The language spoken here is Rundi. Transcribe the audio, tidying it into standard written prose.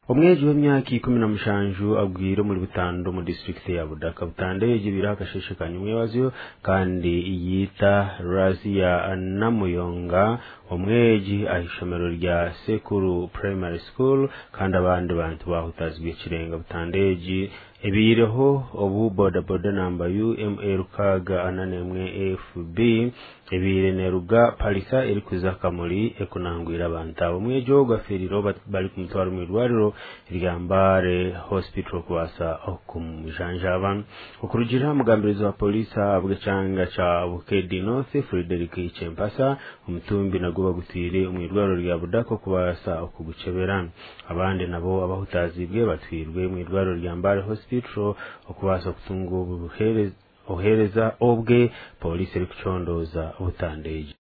Omweji w'emyaka 17 agwire muri Butando mu district ya Budaka Butandeje birakashishikanye umwebaziyo kandi yita Razia Namuyonga omweji ahishomero rya Sekuru Primary School kandi abandi bantu bahutazwe kirenga Butandeje ebireho obu boda number UML kaga ananemwe FB ebire neruga palisa eri kuzaka muri ekunangwira abantu omwejo gaferiro bari kumutwara mu rwariro ryambare hospital kwasa okumjanjaba okurugira mugambirizo wa polisa abugacanga cha Bukedi North Frederick Chempasa umutumbi naguba gutire mu rwariro rya Budako kubasa okugucebera abandi nabo abahutazibwe batwirwe mu rwariro ryambare hospital okubasa kutungo ohereza obwe polisi eri kuchondoza Butandeje.